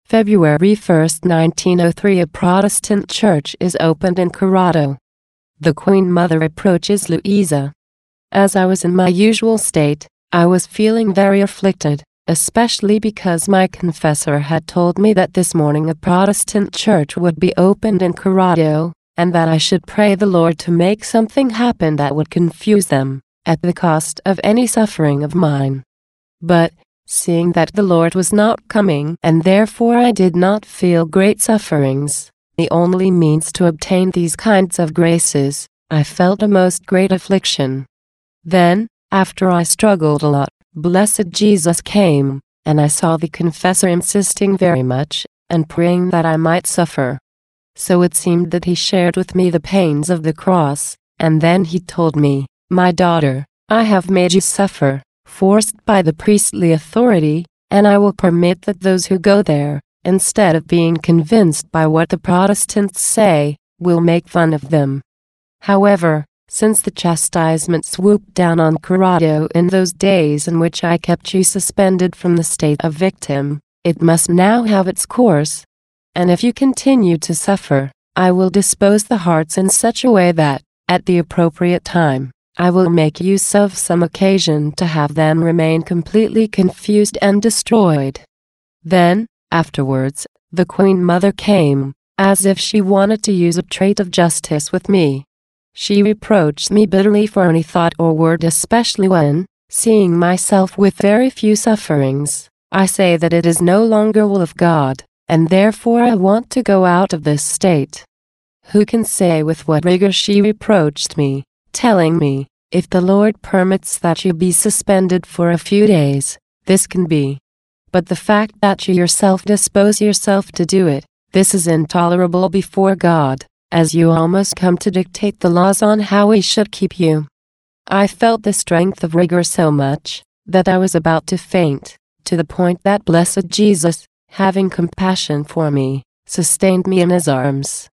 February 1, 1903, a Protestant church is opened in Corrado. The Queen Mother approaches Louisa. As I was in my usual state, I was feeling very afflicted, especially because my confessor had told me that this morning a Protestant church would be opened in Corrado, and that I should pray the Lord to make something happen that would confuse them, at the cost of any suffering of mine. But, seeing that the Lord was not coming and therefore I did not feel great sufferings, the only means to obtain these kinds of graces, I felt a most great affliction. Then, after I struggled a lot, blessed Jesus came, and I saw the confessor insisting very much, and praying that I might suffer. So it seemed that he shared with me the pains of the cross, and then he told me, "My daughter, I have made you suffer, forced by the priestly authority, and I will permit that those who go there, instead of being convinced by what the Protestants say, will make fun of them." However, since the chastisement swooped down on Corrado in those days in which I kept you suspended from the state of victim, it must now have its course. And if you continue to suffer, I will dispose the hearts in such a way that, at the appropriate time, I will make use of some occasion to have them remain completely confused and destroyed. Then, afterwards, the Queen Mother came, as if she wanted to use a trait of justice with me. She reproached me bitterly for any thought or word, especially when, seeing myself with very few sufferings, I say that it is no longer will of God, and therefore I want to go out of this state. Who can say with what rigor she reproached me, telling me, "If the Lord permits that you be suspended for a few days, this can be. But the fact that you yourself dispose yourself to do it, this is intolerable before God, as you almost come to dictate the laws on how we should keep you." I felt the strength of rigor so much, that I was about to faint, to the point that blessed Jesus, having compassion for me, sustained me in his arms.